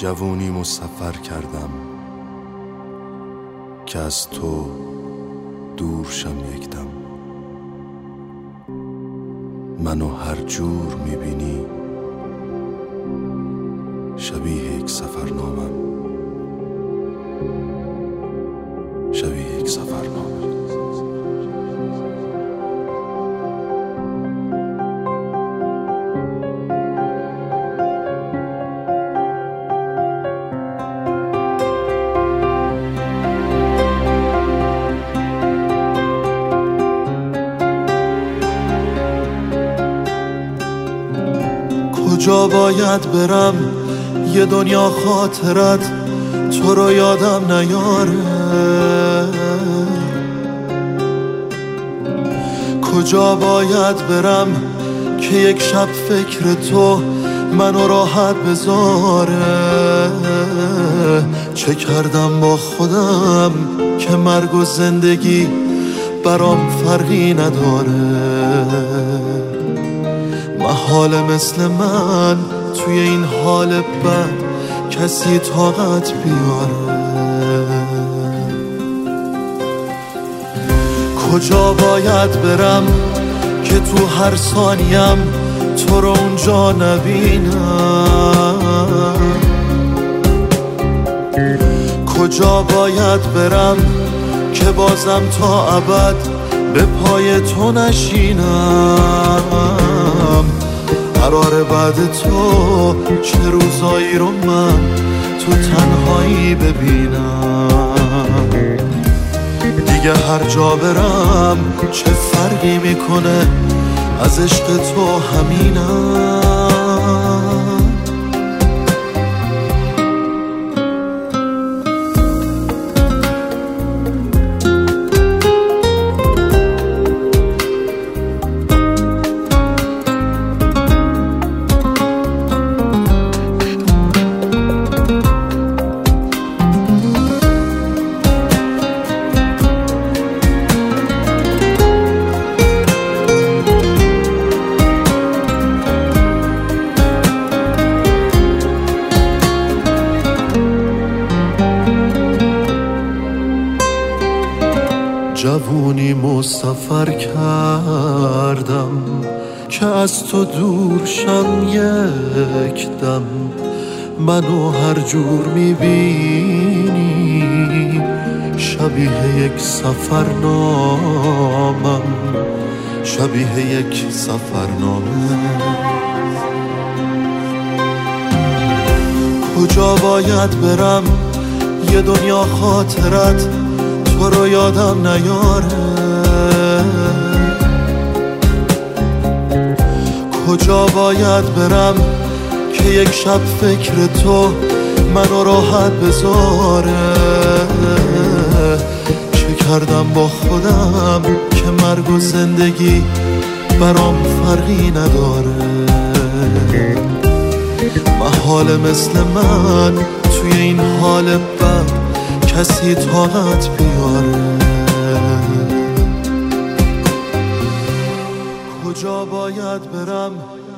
جوونیمو سفر کردم که از تو دور شم یک دم. منو هر جور میبینی شبیه یک سفرنامم، شبیه یک سفرنامه. کجا باید برم یه دنیا خاطرت تو رو یادم نیاره؟ کجا باید برم که یک شب فکر تو منو راحت بذاره؟ چه کردم با خودم که مرگ و زندگی برام فرقی نداره؟ محاله مثل من توی این حال بد کسی طاقت بیاره؟ کجا باید برم که تو هر ثانیم تو رو اونجا نبینم؟ کجا باید برم که بازم تا ابد به پای تو نشینم؟ قراره بعد تو چه روزایی رو من تو تنهایی ببینم؟ دیگه هر جا برم چه فرقی میکنه، از عشق تو همینم. جوونیمو سفر کردم که از تو دور شم یک دم. منو هر جور میبینی شبیه یک سفرنامم، شبیه یک سفرنامه. کجا باید برم یه دنیا خاطرت تو رو یادم نیاره؟ کجا باید برم که یک شب فکر تو منو راحت بذاره؟ چه کردم با خودم که مرگ و زندگی برام فرقی نداره؟ محاله مثل من توی این حال بد کسی طاقت بیاره؟ کجا باید برم